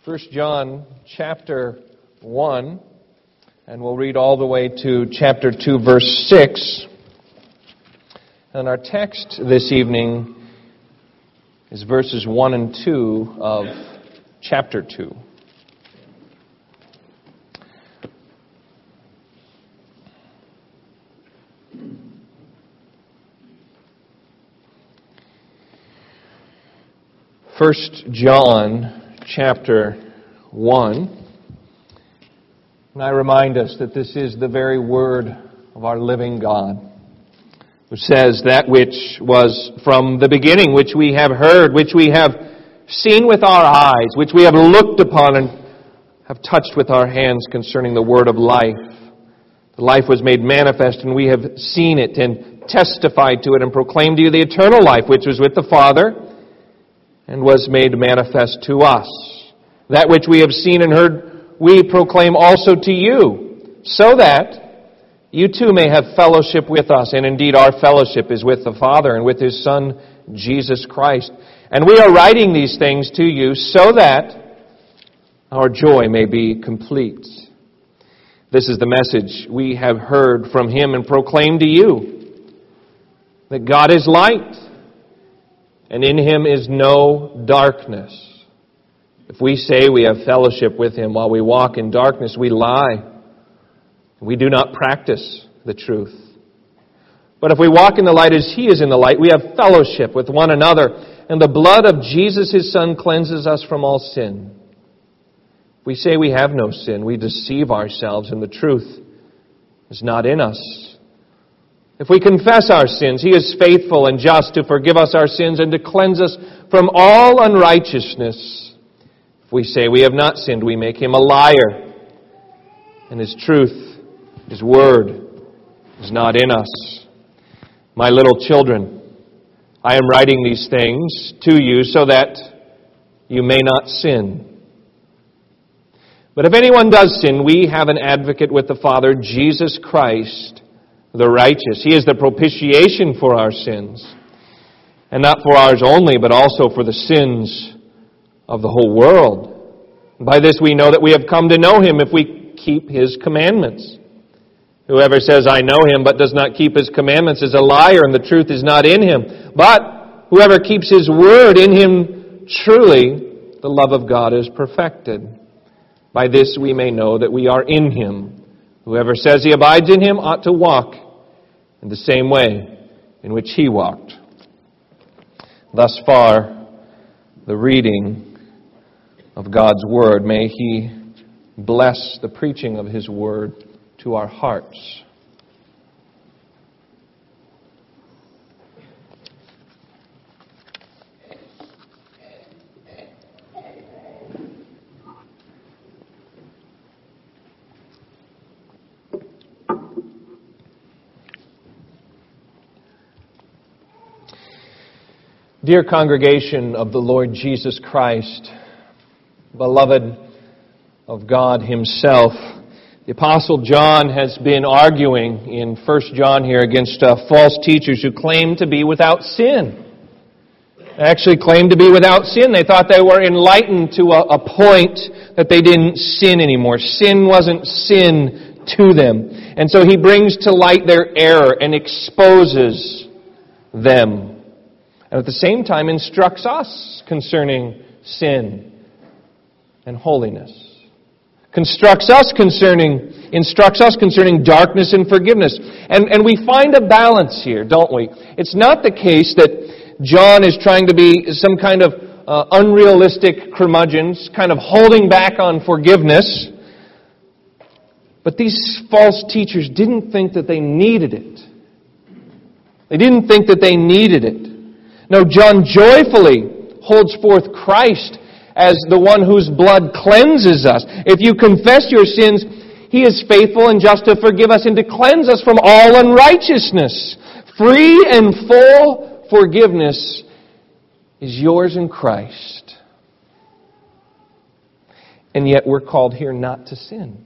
1 John chapter 1, and we'll read all the way to chapter 2, verse 6. And our text this evening is verses 1 and 2 of chapter 2. First John chapter 1. And I remind us that this is the very word of our living God, who says that which was from the beginning, which we have heard, which we have seen with our eyes, which we have looked upon and have touched with our hands concerning the word of life. The life was made manifest, and we have seen it and testified to it and proclaimed to you the eternal life, which was with the Father and was made manifest to us. That which we have seen and heard, we proclaim also to you, so that you too may have fellowship with us. And indeed, our fellowship is with the Father and with His Son, Jesus Christ. And we are writing these things to you so that our joy may be complete. This is the message we have heard from Him and proclaimed to you, that God is light, and in Him is no darkness. If we say we have fellowship with Him while we walk in darkness, we lie. We do not practice the truth. But if we walk in the light as He is in the light, we have fellowship with one another, and the blood of Jesus, His Son, cleanses us from all sin. If we say we have no sin, we deceive ourselves, and the truth is not in us. If we confess our sins, He is faithful and just to forgive us our sins and to cleanse us from all unrighteousness. If we say we have not sinned, we make Him a liar, and His truth, His word, is not in us. My little children, I am writing these things to you so that you may not sin. But if anyone does sin, we have an advocate with the Father, Jesus Christ, the righteous. He is the propitiation for our sins, and not for ours only, but also for the sins of the whole world. By this we know that we have come to know Him if we keep His commandments. Whoever says, I know Him, but does not keep His commandments is a liar, and the truth is not in him. But whoever keeps His word, in him truly the love of God is perfected. By this we may know that we are in Him. Whoever says he abides in Him ought to walk in the same way in which He walked. Thus far, the reading of God's Word. May He bless the preaching of His Word to our hearts. Dear congregation of the Lord Jesus Christ, beloved of God Himself, the Apostle John has been arguing in 1 John here against false teachers who claim to be without sin. They actually claimed to be without sin. They thought they were enlightened to a point that they didn't sin anymore. Sin wasn't sin to them. And so he brings to light their error and exposes them. And at the same time instructs us concerning sin and holiness. Instructs us concerning darkness and forgiveness. And we find a balance here, don't we? It's not the case that John is trying to be some kind of unrealistic curmudgeons, kind of holding back on forgiveness. But these false teachers didn't think that they needed it. They didn't think that they needed it. No, John joyfully holds forth Christ as the one whose blood cleanses us. If you confess your sins, He is faithful and just to forgive us and to cleanse us from all unrighteousness. Free and full forgiveness is yours in Christ. And yet we're called here not to sin.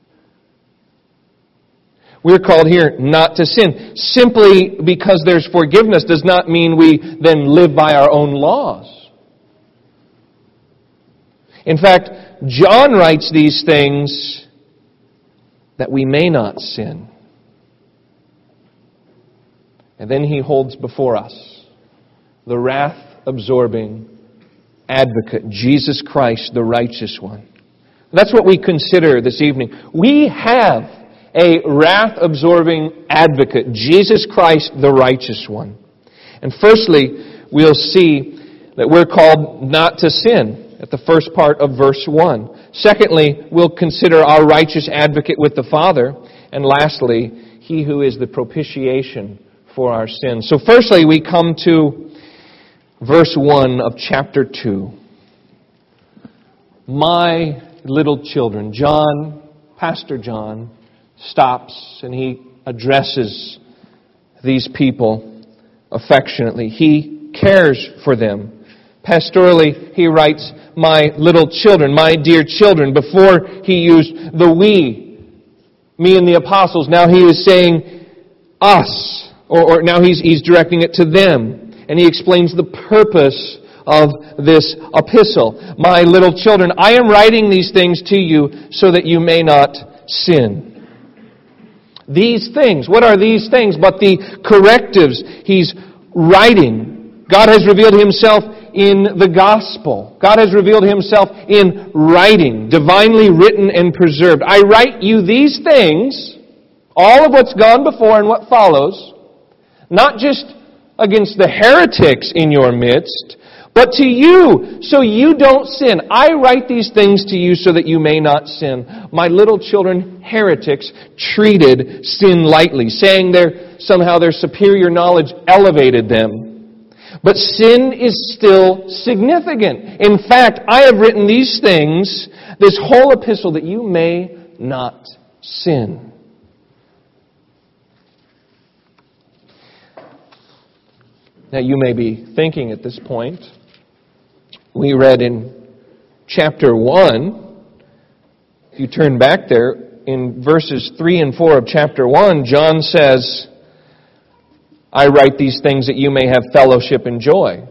We're called here not to sin. Simply because there's forgiveness does not mean we then live by our own laws. In fact, John writes these things that we may not sin. And then he holds before us the wrath-absorbing advocate, Jesus Christ, the righteous one. That's what we consider this evening. We have a wrath-absorbing advocate, Jesus Christ, the righteous one. And firstly, we'll see that we're called not to sin at the first part of verse 1. Secondly, we'll consider our righteous advocate with the Father. And lastly, He who is the propitiation for our sins. So firstly, we come to verse 1 of chapter 2. My little children. Pastor John, stops and he addresses these people affectionately. He cares for them. Pastorally, he writes, my little children, my dear children. Before he used the we, me and the apostles. Now he is saying us, or now he's directing it to them. And he explains the purpose of this epistle. My little children, I am writing these things to you so that you may not sin. These things, what are these things but the correctives he's writing? God has revealed Himself in the gospel. God has revealed Himself in writing, divinely written and preserved. I write you these things, all of what's gone before and what follows, not just against the heretics in your midst, but to you, so you don't sin. I write these things to you so that you may not sin. My little children, heretics, treated sin lightly, saying somehow their superior knowledge elevated them. But sin is still significant. In fact, I have written these things, this whole epistle, that you may not sin. Now you may be thinking at this point, we read in chapter 1, if you turn back there, in verses 3 and 4 of chapter 1, John says, I write these things that you may have fellowship and joy.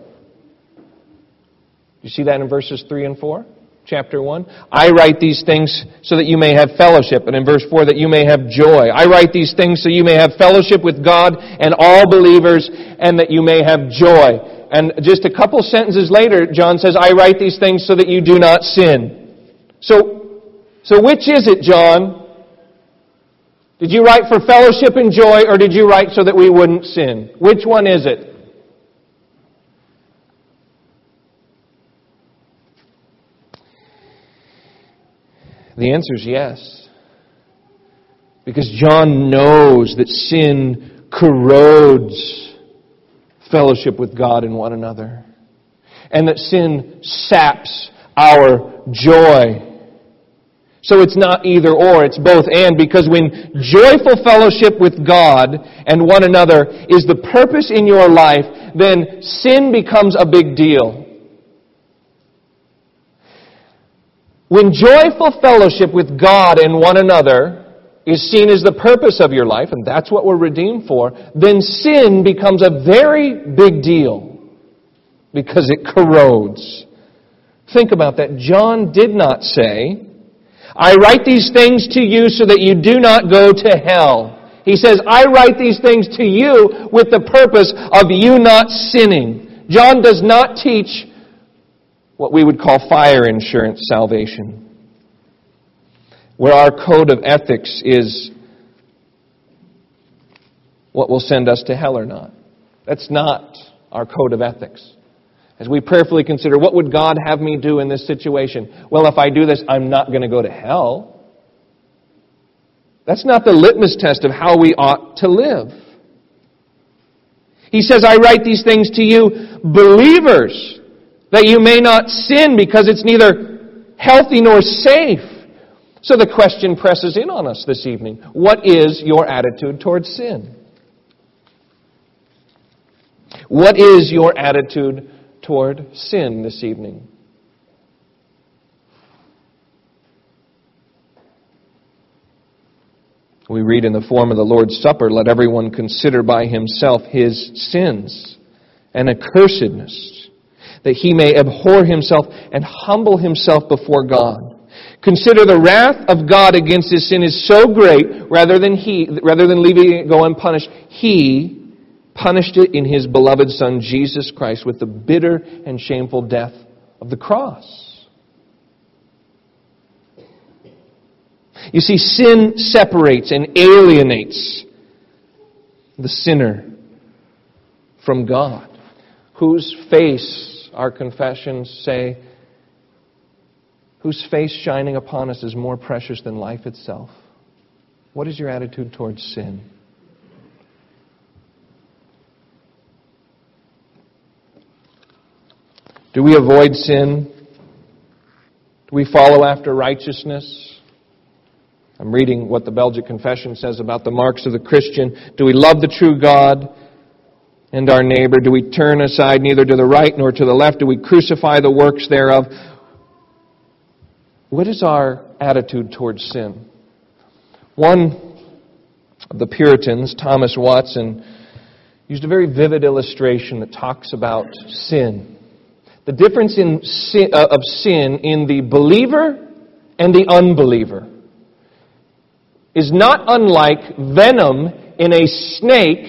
You see that in verses 3 and 4? Chapter 1. I write these things so that you may have fellowship. And in verse 4, that you may have joy. I write these things so you may have fellowship with God and all believers, and that you may have joy. And just a couple sentences later, John says, I write these things so that you do not sin. So which is it, John? Did you write for fellowship and joy, or did you write so that we wouldn't sin? Which one is it? The answer is yes. Because John knows that sin corrodes fellowship with God and one another. And that sin saps our joy. So it's not either or, it's both and. Because when joyful fellowship with God and one another is the purpose in your life, then sin becomes a big deal. When joyful fellowship with God and one another is seen as the purpose of your life, and that's what we're redeemed for, then sin becomes a very big deal because it corrodes. Think about that. John did not say, I write these things to you so that you do not go to hell. He says, I write these things to you with the purpose of you not sinning. John does not teach what we would call fire insurance salvation, where our code of ethics is what will send us to hell or not. That's not our code of ethics. As we prayerfully consider, what would God have me do in this situation? Well, if I do this, I'm not going to go to hell. That's not the litmus test of how we ought to live. He says, I write these things to you, believers, that you may not sin, because it's neither healthy nor safe. So the question presses in on us this evening. What is your attitude towards sin? What is your attitude toward sin this evening? We read in the form of the Lord's Supper, let everyone consider by himself his sins and accursedness. that he may abhor himself and humble himself before God. Consider the wrath of God against his sin is so great, rather than leaving it go unpunished, he punished it in his beloved Son, Jesus Christ, with the bitter and shameful death of the cross. You see, sin separates and alienates the sinner from God, whose face, our confessions say, whose face shining upon us is more precious than life itself. What is your attitude towards sin? Do we avoid sin? Do we follow after righteousness? I'm reading what the Belgic Confession says about the marks of the Christian. Do we love the true God and our neighbor? Do we turn aside neither to the right nor to the left? Do we crucify the works thereof? What is our attitude towards sin? One of the Puritans, Thomas Watson, used a very vivid illustration that talks about sin. The difference of sin in the believer and the unbeliever is not unlike venom in a snake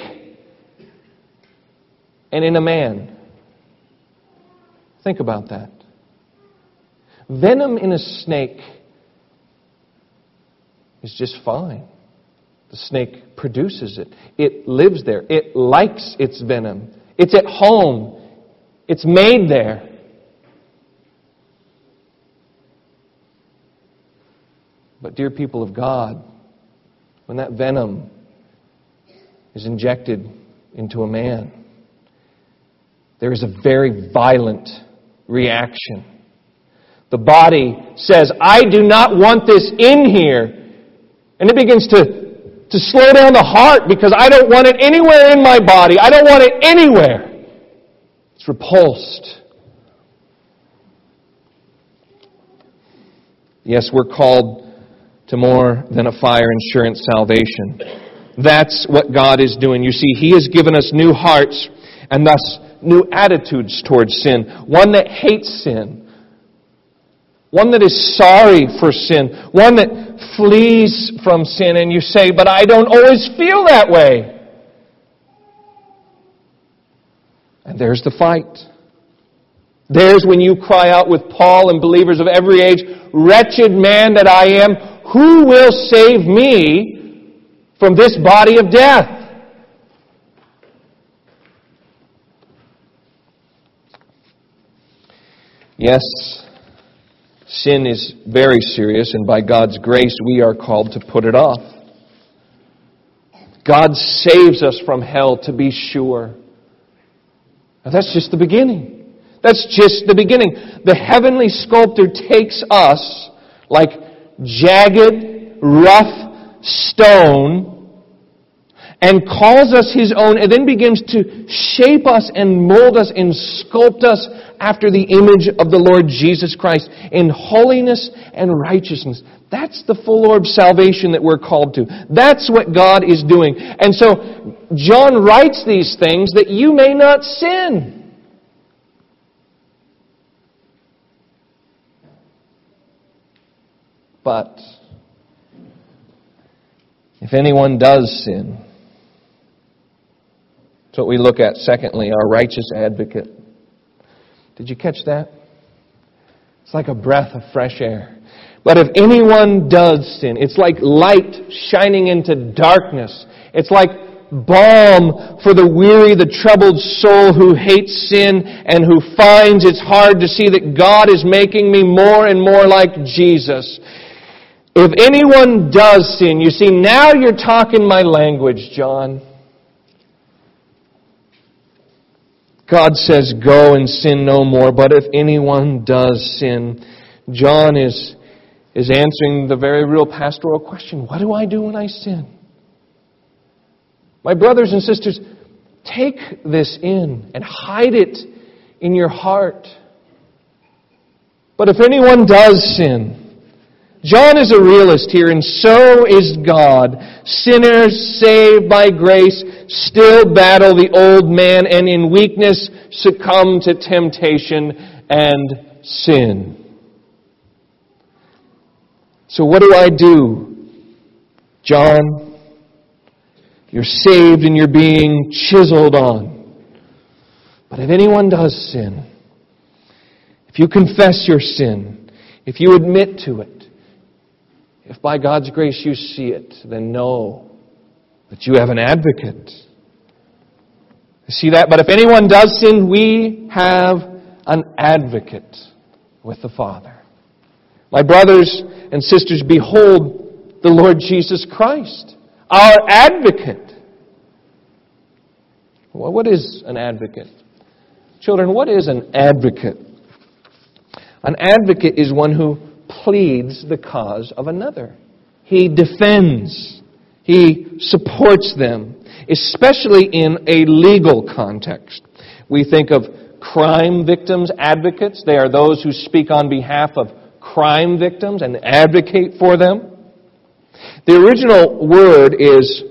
and in a man. Think about that. Venom in a snake is just fine. The snake produces it. It lives there. It likes its venom. It's at home. It's made there. But dear people of God, when that venom is injected into a man, there is a very violent reaction. The body says, I do not want this in here. And it begins to slow down the heart because I don't want it anywhere in my body. I don't want it anywhere. It's repulsed. Yes, we're called to more than a fire insurance salvation. That's what God is doing. You see, He has given us new hearts and thus new attitudes towards sin. One that hates sin. One that is sorry for sin. One that flees from sin. And you say, but I don't always feel that way. And there's the fight. There's when you cry out with Paul and believers of every age, wretched man that I am, who will save me from this body of death? Yes, sin is very serious, and by God's grace we are called to put it off. God saves us from hell, to be sure. Now that's just the beginning. That's just the beginning. The heavenly sculptor takes us like jagged, rough stone and calls us His own, and then begins to shape us and mold us and sculpt us after the image of the Lord Jesus Christ in holiness and righteousness. That's the full orb salvation that we're called to. That's what God is doing. And so John writes these things that you may not sin. But if anyone does sin, that's what we look at. Secondly, our righteous advocate. Did you catch that? It's like a breath of fresh air. But if anyone does sin, it's like light shining into darkness. It's like balm for the weary, the troubled soul who hates sin and who finds it's hard to see that God is making me more and more like Jesus. If anyone does sin, you see, now you're talking my language, John. God says, go and sin no more. But if anyone does sin, John is answering the very real pastoral question. What do I do when I sin? My brothers and sisters, take this in and hide it in your heart. But if anyone does sin, John is a realist here, and so is God. Sinners saved by grace still battle the old man and in weakness succumb to temptation and sin. So what do I do? John, you're saved and you're being chiseled on. But if anyone does sin, if you confess your sin, if you admit to it, if by God's grace you see it, then know that you have an advocate. You see that? But if anyone does sin, we have an advocate with the Father. My brothers and sisters, behold the Lord Jesus Christ, our advocate. Well, what is an advocate? Children, what is an advocate? An advocate is one who pleads the cause of another. He defends. He supports them, especially in a legal context. We think of crime victims advocates. They are those who speak on behalf of crime victims and advocate for them. The original word is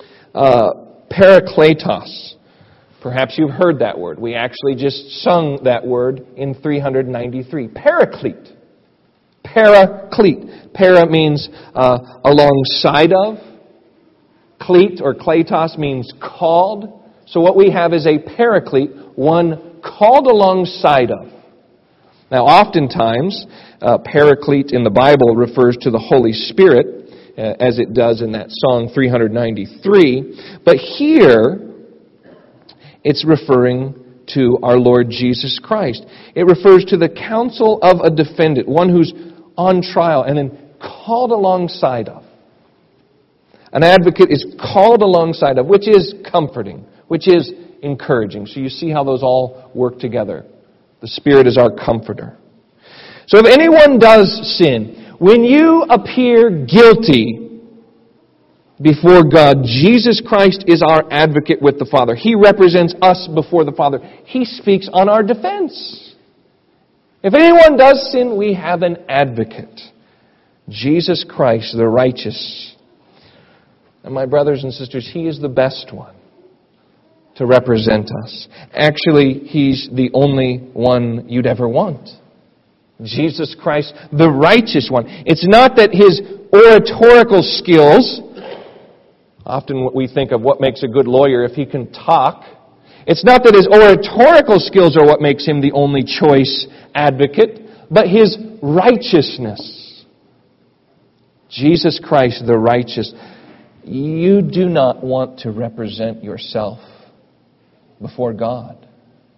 parakletos. Perhaps you've heard that word. We actually just sung that word in 393. Paraclete. Paraclete. Para means alongside of. Cleat or kletos means called. So what we have is a paraclete, one called alongside of. Now oftentimes, paraclete in the Bible refers to the Holy Spirit, as it does in that song 393. But here, it's referring to our Lord Jesus Christ. It refers to the counsel of a defendant, one who's on trial and then called alongside of. An advocate is called alongside of, which is comforting, which is encouraging. So you see how those all work together. The Spirit is our comforter. So if anyone does sin, when you appear guilty before God, Jesus Christ is our advocate with the Father. He represents us before the Father. He speaks on our defense. If anyone does sin, we have an advocate. Jesus Christ, the righteous. And my brothers and sisters, He is the best one to represent us. Actually, He's the only one you'd ever want. Jesus Christ, the righteous one. It's not that His oratorical skills, often we think of what makes a good lawyer if he can talk. It's not that His oratorical skills are what makes Him the only choice advocate, but His righteousness. Jesus Christ, the righteous. You do not want to represent yourself before God.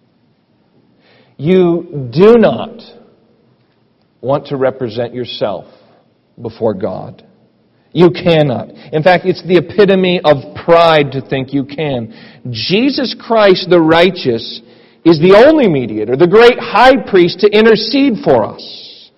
You do not want to represent yourself before God. You cannot. In fact, it's the epitome of pride to think you can. Jesus Christ, the righteous, is the only mediator, the great high priest to intercede for us.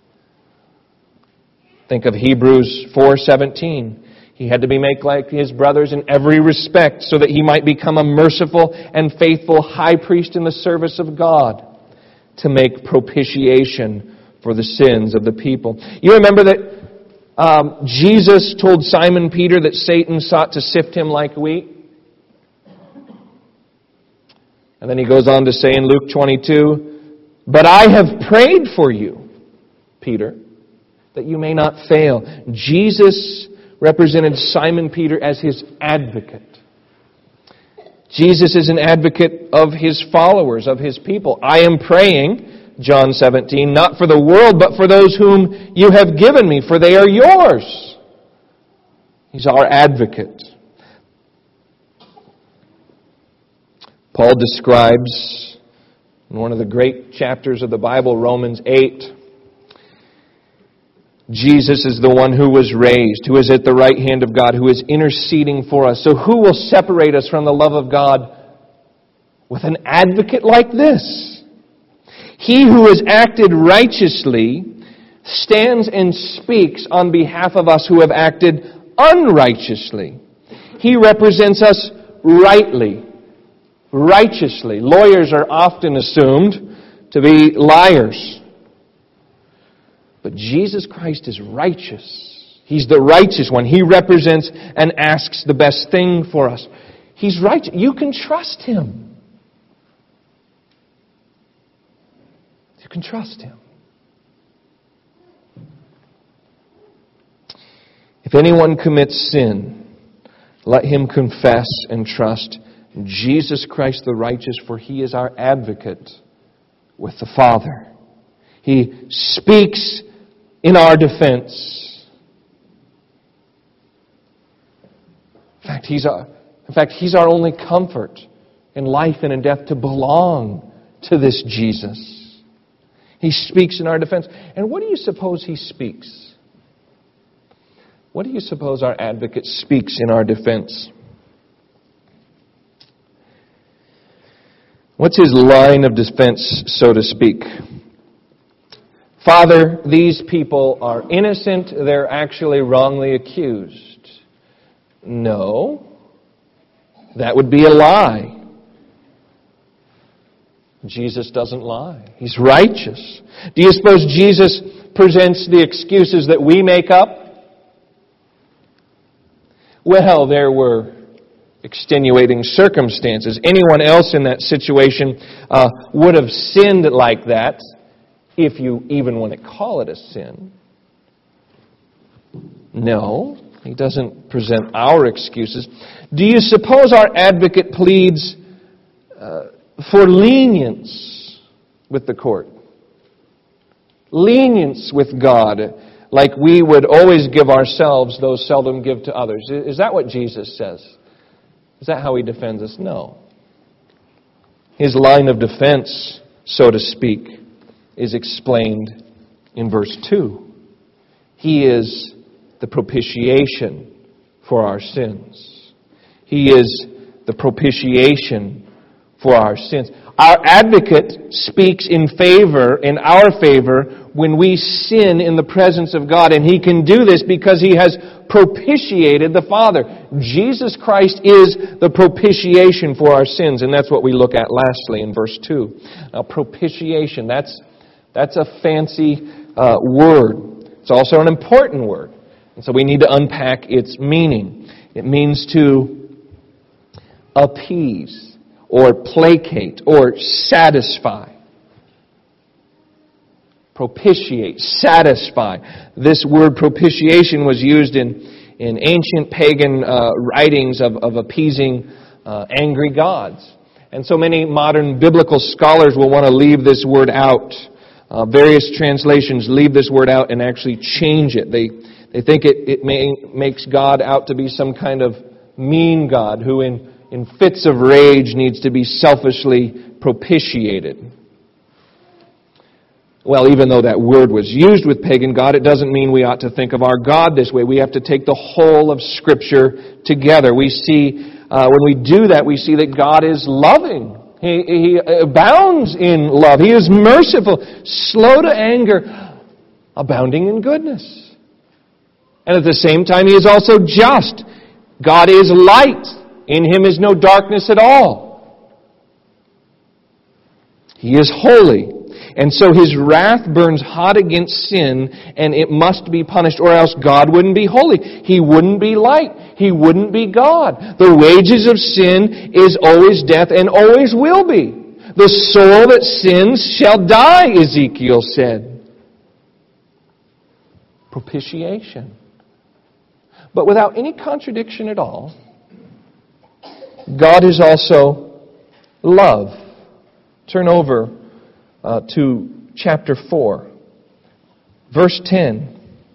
Think of Hebrews 4:17. He had to be made like His brothers in every respect so that He might become a merciful and faithful high priest in the service of God to make propitiation for the sins of the people. You remember that Jesus told Simon Peter that Satan sought to sift him like wheat? And then He goes on to say in Luke 22, "But I have prayed for you, Peter, that you may not fail." Jesus represented Simon Peter as His advocate. Jesus is an advocate of His followers, of His people. I am praying, John 17, not for the world, but for those whom you have given me, for they are yours. He's our advocate. Paul describes in one of the great chapters of the Bible, Romans 8, Jesus is the one who was raised, who is at the right hand of God, who is interceding for us. So who will separate us from the love of God with an advocate like this? He who has acted righteously stands and speaks on behalf of us who have acted unrighteously. He represents us rightly, righteously. Lawyers are often assumed to be liars. But Jesus Christ is righteous. He's the righteous one. He represents and asks the best thing for us. He's righteous. You can trust Him. You can trust Him. If anyone commits sin, let him confess and trust Jesus Christ the righteous, for He is our advocate with the Father. He speaks in our defense. In fact, He's our only comfort in life and in death, to belong to this Jesus. He speaks in our defense. And what do you suppose He speaks? What do you suppose our advocate speaks in our defense? What's his line of defense, so to speak? Father, these people are innocent. They're actually wrongly accused. No, that would be a lie. Jesus doesn't lie. He's righteous. Do you suppose Jesus presents the excuses that we make up? Well, there were extenuating circumstances. Anyone else in that situation would have sinned like that, if you even want to call it a sin. No, He doesn't present our excuses. Do you suppose our advocate pleads for lenience with the court? Lenience with God, like we would always give ourselves, though seldom give to others. Is that what Jesus says? Is that how He defends us? No. His line of defense, so to speak, is explained in verse 2. He is the propitiation for our sins. He is the propitiation for our sins. Our advocate speaks in our favor, when we sin in the presence of God. And He can do this because He has propitiated the Father. Jesus Christ is the propitiation for our sins. And that's what we look at lastly in verse 2. Now, propitiation, that's a fancy word. It's also an important word. And so we need to unpack its meaning. It means to appease, or placate, or satisfy. Propitiate, satisfy. This word propitiation was used in ancient pagan writings of appeasing angry gods. And so many modern biblical scholars will want to leave this word out. Various translations leave this word out and actually change it. They think it makes God out to be some kind of mean God who in fits of rage needs to be selfishly propitiated. Well, even though that word was used with pagan God, it doesn't mean we ought to think of our God this way. We have to take the whole of Scripture together. We see, when we do that, we see that God is loving. He abounds in love. He is merciful, slow to anger, abounding in goodness. And at the same time, He is also just. God is light. In Him is no darkness at all. He is holy. And so His wrath burns hot against sin, and it must be punished, or else God wouldn't be holy. He wouldn't be light. He wouldn't be God. The wages of sin is always death, and always will be. The soul that sins shall die, Ezekiel said. Propitiation. But without any contradiction at all, God is also love. Turn over to chapter 4, verse 10.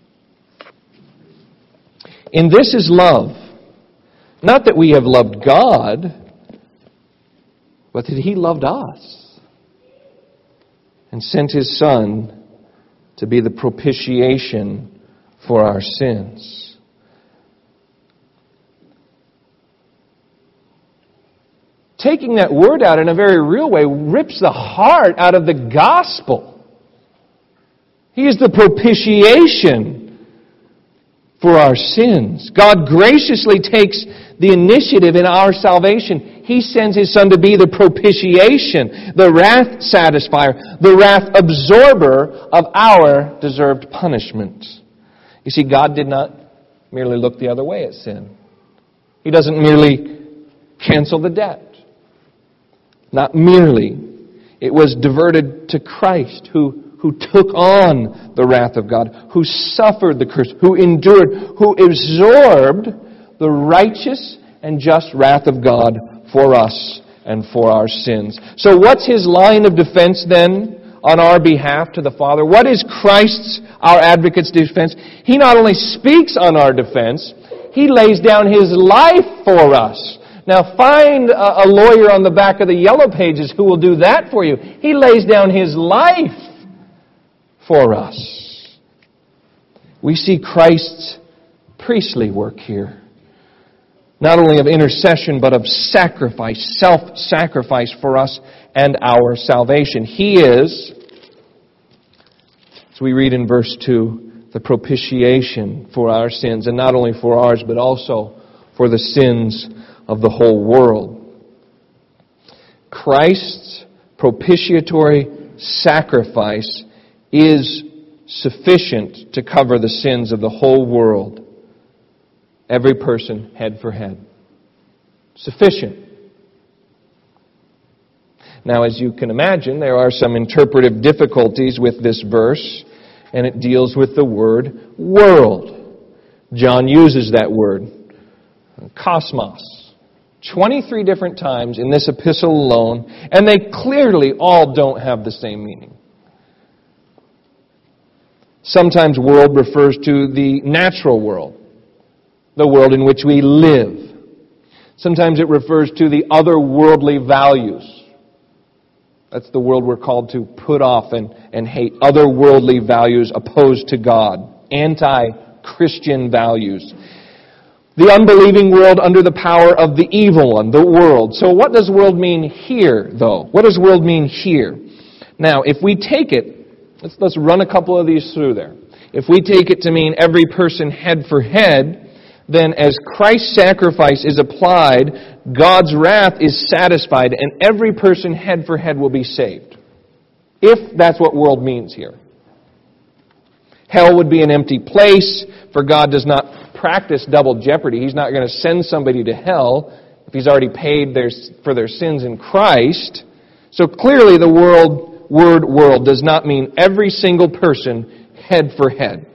In this is love, not that we have loved God, but that He loved us and sent His Son to be the propitiation for our sins. Taking that word out in a very real way rips the heart out of the gospel. He is the propitiation for our sins. God graciously takes the initiative in our salvation. He sends His Son to be the propitiation, the wrath satisfier, the wrath absorber of our deserved punishment. You see, God did not merely look the other way at sin. He doesn't merely cancel the debt. Not merely. It was diverted to Christ, who took on the wrath of God, who suffered the curse, who endured, who absorbed the righteous and just wrath of God for us and for our sins. So what's His line of defense then on our behalf to the Father? What is Christ's, our advocate's defense? He not only speaks on our defense, He lays down His life for us. Now find a lawyer on the back of the yellow pages who will do that for you. He lays down His life for us. We see Christ's priestly work here. Not only of intercession, but of sacrifice, self-sacrifice for us and our salvation. He is, as we read in verse 2, the propitiation for our sins, and not only for ours, but also for the sins of the whole world. Christ's propitiatory sacrifice is sufficient to cover the sins of the whole world. Every person, head for head. Sufficient. Now, as you can imagine, there are some interpretive difficulties with this verse, and it deals with the word world. John uses that word, cosmos, 23 different times in this epistle alone, and they clearly all don't have the same meaning. Sometimes world refers to the natural world, the world in which we live. Sometimes it refers to the otherworldly values. That's the world we're called to put off and hate. Otherworldly values opposed to God. Anti-Christian values. The unbelieving world under the power of the evil one, the world. So what does world mean here, though? What does world mean here? Now, if we take it, let's run a couple of these through there. If we take it to mean every person head for head, then as Christ's sacrifice is applied, God's wrath is satisfied, and every person head for head will be saved. If that's what world means here. Hell would be an empty place, for God does not practice double jeopardy. He's not going to send somebody to hell if He's already paid for their sins in Christ. So clearly the word world does not mean every single person head for head.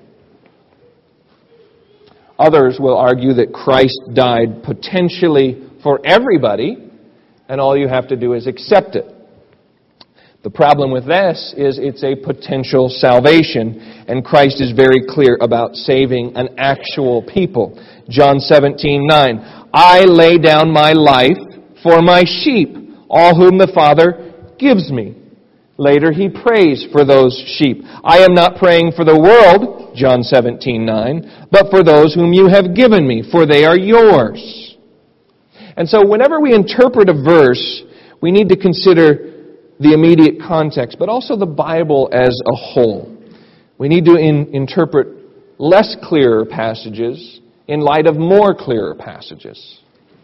Others will argue that Christ died potentially for everybody, and all you have to do is accept it. The problem with this is it's a potential salvation, and Christ is very clear about saving an actual people. John 17:9, I lay down my life for my sheep, all whom the Father gives me. Later He prays for those sheep. I am not praying for the world, John 17:9, but for those whom you have given me, for they are yours. And so whenever we interpret a verse, we need to consider the immediate context, but also the Bible as a whole. We need to interpret less clear passages in light of more clearer passages.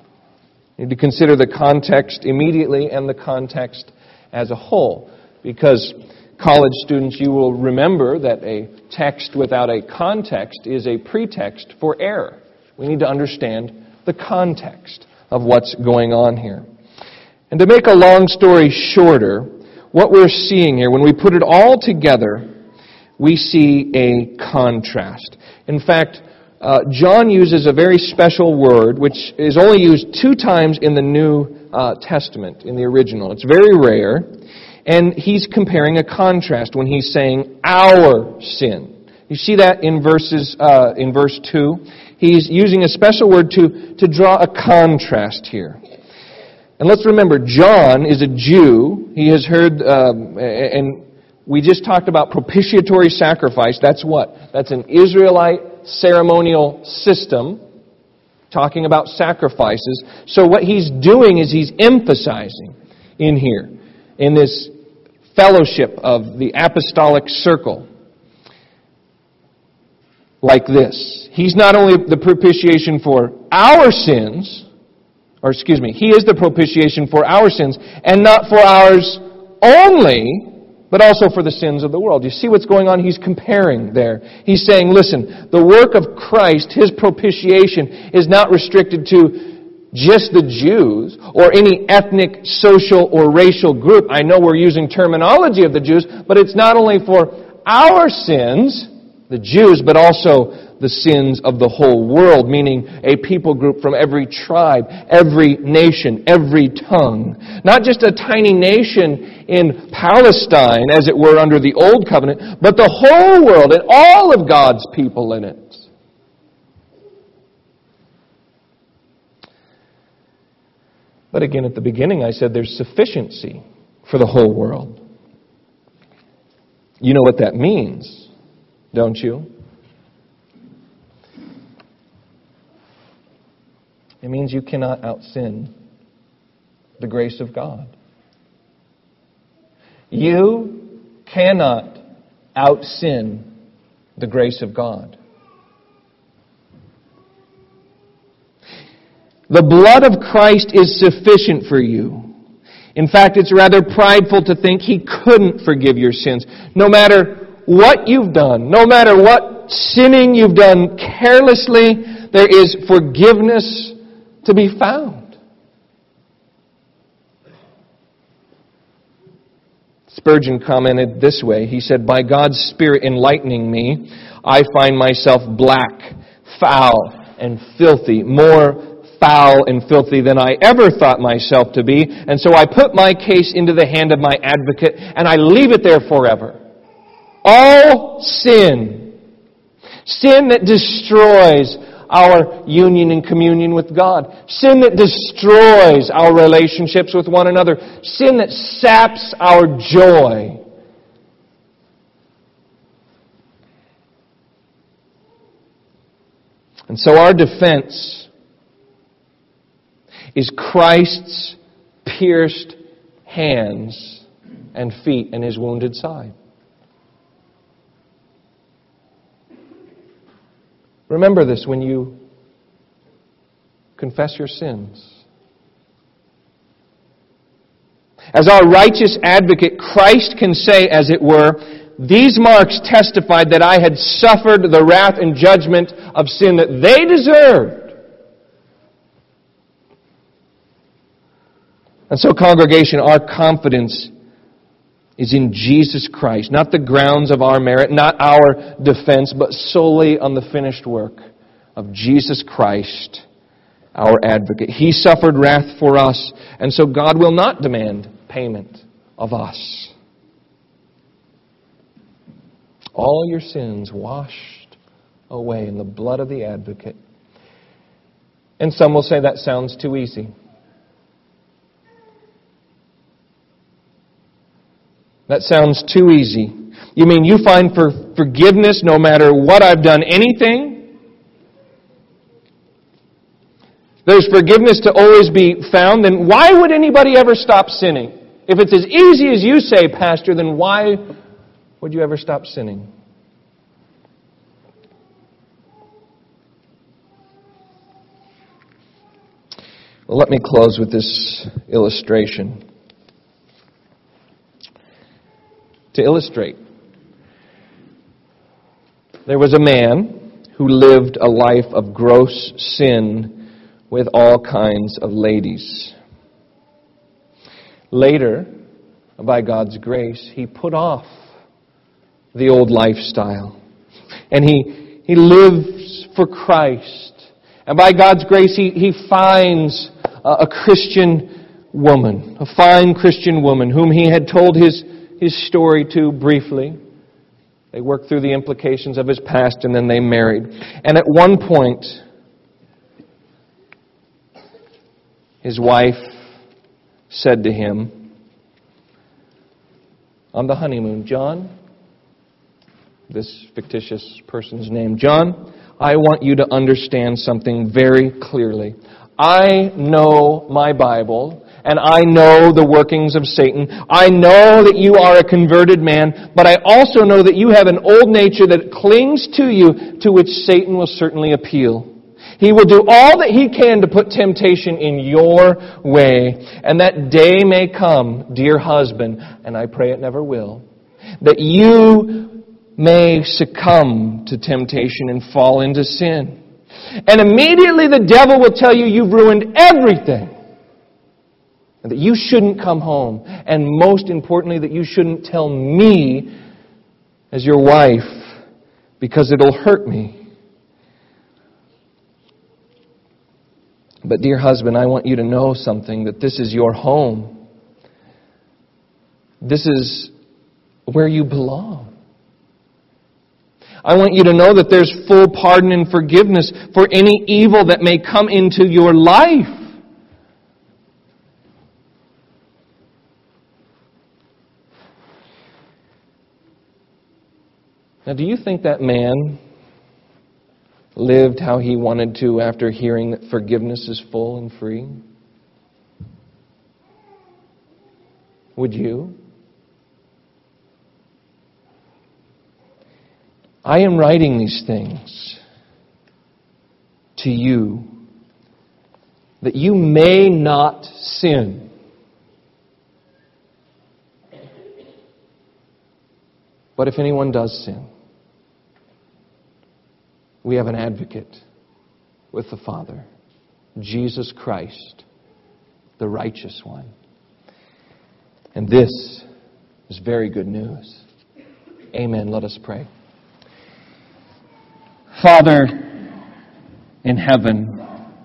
We need to consider the context immediately and the context as a whole. Because college students, you will remember that a text without a context is a pretext for error. We need to understand the context of what's going on here. And to make a long story shorter, what we're seeing here, when we put it all together, we see a contrast. In fact, John uses a very special word, which is only used 2 times in the New Testament, in the original. It's very rare. And he's comparing a contrast when he's saying our sin. You see that in verse 2? He's using a special word to draw a contrast here. And let's remember, John is a Jew. He has heard, and we just talked about propitiatory sacrifice. That's what? That's an Israelite ceremonial system talking about sacrifices. So what he's doing is he's emphasizing in here, in this fellowship of the apostolic circle, like this. He's not only the propitiation for our sins, He is the propitiation for our sins, and not for ours only, but also for the sins of the world. You see what's going on? He's comparing there. He's saying, listen, the work of Christ, His propitiation, is not restricted to just the Jews or any ethnic, social, or racial group. I know we're using terminology of the Jews, but it's not only for our sins, the Jews, but also the sins of the whole world, meaning a people group from every tribe, every nation, every tongue. Not just a tiny nation in Palestine, as it were, under the Old Covenant, but the whole world and all of God's people in it. But again, at the beginning, I said there's sufficiency for the whole world. You know what that means, don't you? It means you cannot out-sin the grace of God. You cannot out-sin the grace of God. The blood of Christ is sufficient for you. In fact, it's rather prideful to think He couldn't forgive your sins. No matter what you've done, no matter what sinning you've done carelessly, there is forgiveness to be found. Spurgeon commented this way. He said, "By God's Spirit enlightening me, I find myself black, foul, and filthy, more foul and filthy than I ever thought myself to be, and so I put my case into the hand of my advocate, and I leave it there forever. All sin that destroys our union and communion with God, sin that destroys our relationships with one another, sin that saps our joy. And so our defense is Christ's pierced hands and feet and His wounded side. Remember this when you confess your sins. As our righteous advocate, Christ can say, as it were, "These marks testified that I had suffered the wrath and judgment of sin that they deserved." And so, congregation, our confidence is in Jesus Christ, not the grounds of our merit, not our defense, but solely on the finished work of Jesus Christ, our advocate. He suffered wrath for us, and so God will not demand payment of us. All your sins washed away in the blood of the advocate. And some will say that sounds too easy. That sounds too easy. You mean you find forgiveness no matter what I've done anything? There's forgiveness to always be found, then why would anybody ever stop sinning? If it's as easy as you say, Pastor, then why would you ever stop sinning? Well, let me close with this illustration. To illustrate, there was a man who lived a life of gross sin with all kinds of ladies. Later, by God's grace, he put off the old lifestyle. And he lives for Christ. And by God's grace, he finds a Christian woman, a fine Christian woman, whom he had told his story to briefly. They worked through the implications of his past and then they married. And at one point, his wife said to him on the honeymoon, "John," this fictitious person's name, "John, I want you to understand something very clearly. I know my Bible, and I know the workings of Satan. I know that you are a converted man, but I also know that you have an old nature that clings to you, to which Satan will certainly appeal. He will do all that He can to put temptation in your way. And that day may come, dear husband, and I pray it never will, that you may succumb to temptation and fall into sin. And immediately the devil will tell you you've ruined everything. And that you shouldn't come home. And most importantly, that you shouldn't tell me as your wife, because it'll hurt me. But dear husband, I want you to know something, that this is your home. This is where you belong. I want you to know that there's full pardon and forgiveness for any evil that may come into your life. Now, do you think that man lived how he wanted to after hearing that forgiveness is full and free? Would you? I am writing these things to you that you may not sin. But if anyone does sin, we have an advocate with the Father, Jesus Christ, the righteous one. And this is very good news. Amen. Let us pray. Father in heaven,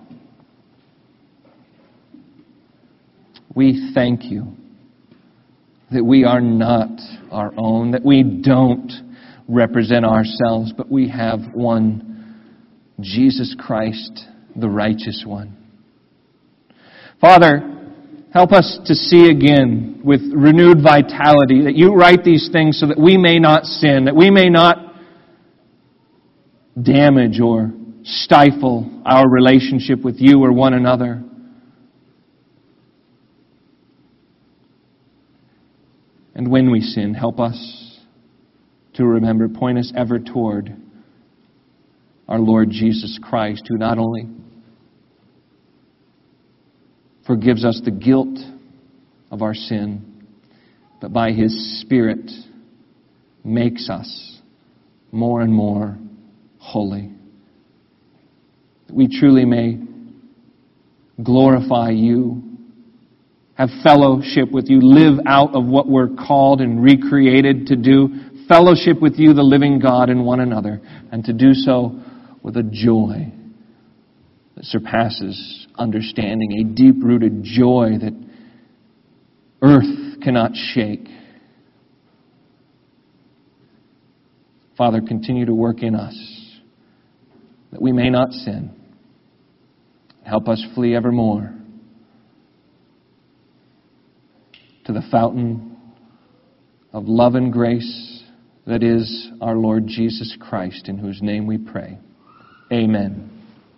we thank you that we are not our own, that we don't represent ourselves, but we have one, Jesus Christ, the righteous one. Father, help us to see again with renewed vitality that you write these things so that we may not sin, that we may not damage or stifle our relationship with you or one another. And when we sin, help us to remember, point us ever toward our Lord Jesus Christ, who not only forgives us the guilt of our sin, but by His Spirit makes us more and more holy. That we truly may glorify you, have fellowship with you, live out of what we're called and recreated to do, fellowship with you, the living God, and one another, and to do so with a joy that surpasses understanding, a deep-rooted joy that earth cannot shake. Father, continue to work in us that we may not sin. Help us flee evermore to the fountain of love and grace that is our Lord Jesus Christ, in whose name we pray. Amen.